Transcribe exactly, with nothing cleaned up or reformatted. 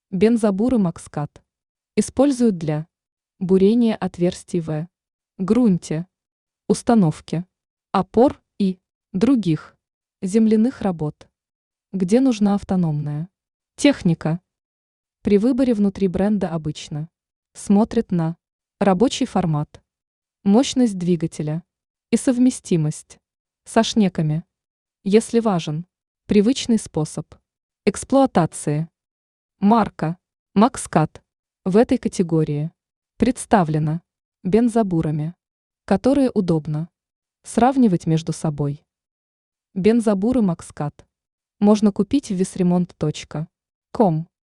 Бензобуры Макскат используют для бурения отверстий в грунте, установки опор и других земляных работ, где нужна автономная техника. При выборе внутри бренда обычно смотрят на рабочий формат, мощность двигателя и совместимость со шнеками, если важен привычный способ эксплуатации. Марка Макскат в этой категории представлена бензобурами, которые удобно сравнивать между собой. Бензобуры Макскат можно купить в весремонт точка ком.